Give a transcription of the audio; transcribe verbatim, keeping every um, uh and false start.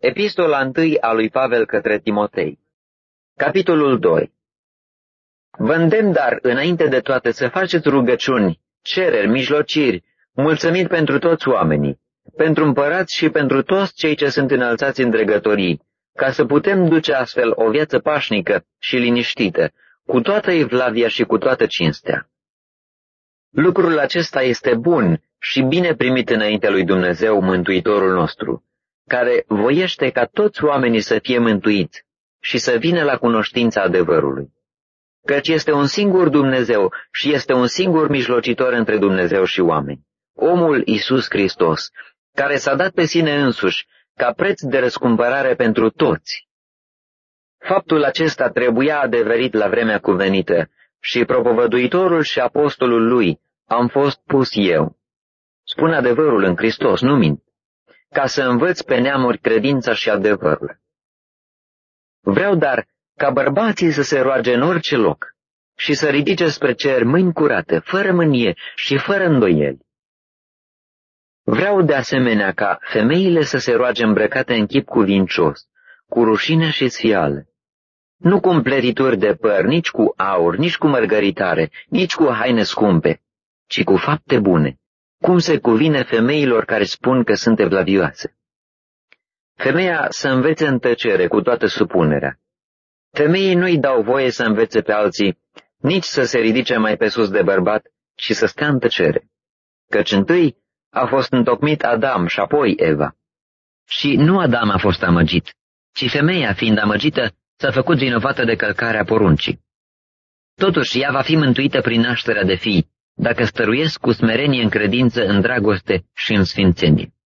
Epistola întâi a lui Pavel către Timotei. Capitolul doi. Vă îndemn, dar, înainte de toate, să faceți rugăciuni, cereri, mijlociri, mulțumiri pentru toți oamenii, pentru împărați și pentru toți cei ce sunt înălțați în dregătorii, ca să putem duce astfel o viață pașnică și liniștită, cu toată evlavia și cu toată cinstea. Lucrul acesta este bun și bine primit înaintea lui Dumnezeu, Mântuitorul nostru, care voiește ca toți oamenii să fie mântuiți și să vină la cunoștința adevărului. Căci este un singur Dumnezeu și este un singur mijlocitor între Dumnezeu și oameni, omul Iisus Hristos, care s-a dat pe sine însuși ca preț de răscumpărare pentru toți. Faptul acesta trebuia adeverit la vremea cuvenită și propovăduitorul și apostolul lui am fost pus eu. Spun adevărul în Hristos, nu mint, ca să învăț pe neamuri credința și adevărul. Vreau dar ca bărbații să se roage în orice loc și să ridice spre cer mâini curate, fără mânie și fără îndoieli. Vreau de asemenea ca femeile să se roage îmbrăcate în chip cuvincios, cu rușine și sfială, nu cu împletituri de păr, nici cu aur, nici cu mărgăritare, nici cu haine scumpe, ci cu fapte bune, cum se cuvine femeilor care spun că sunt evlavioase. Femeia să învețe în tăcere cu toată supunerea. Femeii nu-i dau voie să învețe pe alții, nici să se ridice mai pe sus de bărbat, ci să stea în tăcere. Căci întâi a fost întocmit Adam și apoi Eva. Și nu Adam a fost amăgit, ci femeia, fiind amăgită, s-a făcut vinovată de călcarea poruncii. Totuși, ea va fi mântuită prin nașterea de fii, dacă stăruiesc cu smerenie în credință, în dragoste și în sfințenie.